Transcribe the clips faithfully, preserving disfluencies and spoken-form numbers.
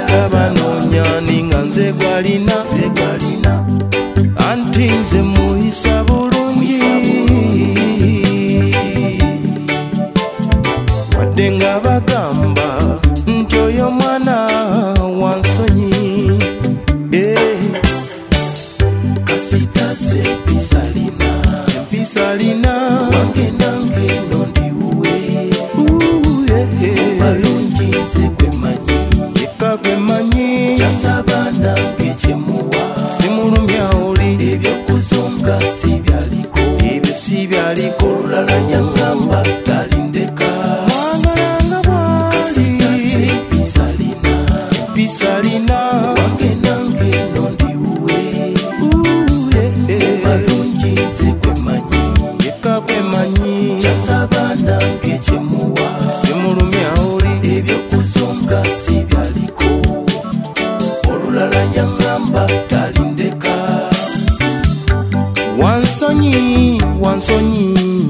tabanoonya ninga nze gwalina anti nze muyisa bulungi wadde nga bagamba nti oyo mwana wa nsonyi kasitaze empisalina empisalina wange nange nondiwe balungi nze kwemanyi yekka kwemanyi kyasaba nange kyemuwa simulumya oli ebyokuzunga si byaliko ebyo si byaliko olulala yaŋŋamba talindeka mwangalanga bwali kasitaze empisalina empisalina wange nange nondiwe balungi nze kwemanyi yekka kwemanyi kyasaba nange kyemuwa simulumya oli ebyokuzunga si byaliko olulala yaŋŋamba talindeka wansonyi wansonyi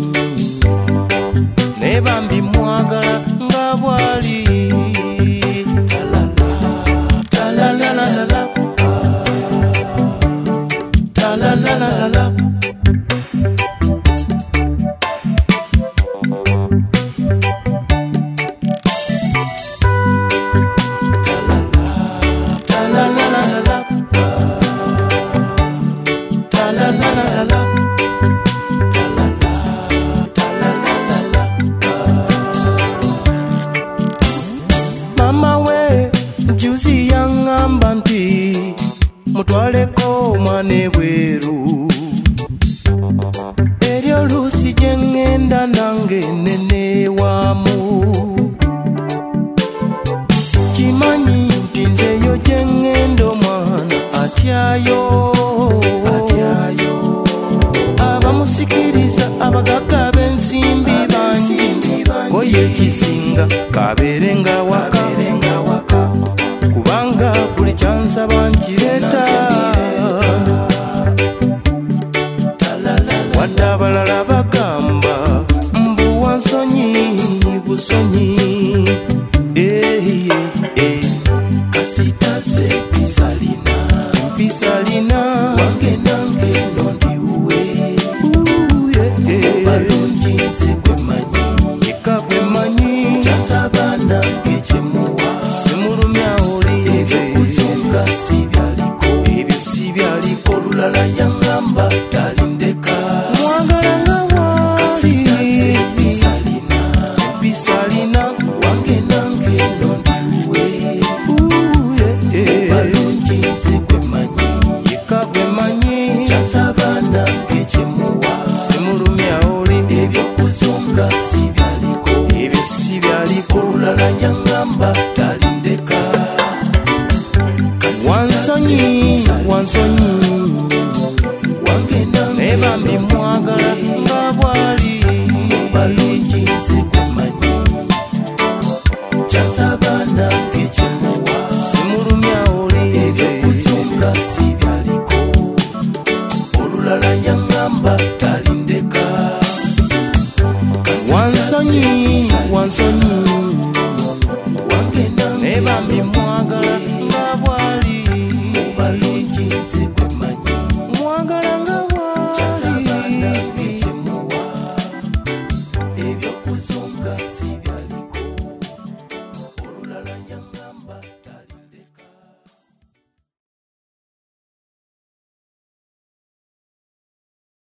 naye bambi mwagala nga bwali talalalalala talalalalala talalalalala talalalalala mama we juzi yaŋŋamba nti mutwaleko omwana ebweru eryo luusi gye ŋŋenda nange neneewaamu kimanyi nti nzeyo gye ŋŋenda omwana atyayo abamusikiriza abagagga b'ensimbi bangi ko ye kisinga kabeere nga waka kubanga buli kyansaba nkireeta wadde abalala bagamba mbu wansonyi busonyi kasitaze empisalina empisalina wange nange nondiwe balungi nze kwemanyi yekka kwemanyi kyasaba nange kyemuwa simulumya oli ebyokuzunga si byaliko ebyo si byaliko olulala yaŋŋamba talindeka mwagala nga bwali kasitaze empisalina empisalina wange nange nondiwe balungi nze kwemanyi yekka kwemanyi kyasaba nange kyemuwa simulumya oli ebyokuzunga si byaliko ebyo si byaliko olulala yaŋŋamba talindeka wansonyi wansonyi wange naye bambi mwagala nga bwali balungi nze kwemanyi kyasaba nange kyemuwa simulumya oli ebyokuzunga si byaliko olulala yaŋŋamba talindeka wansonyi wansonyi wange nange naye bambi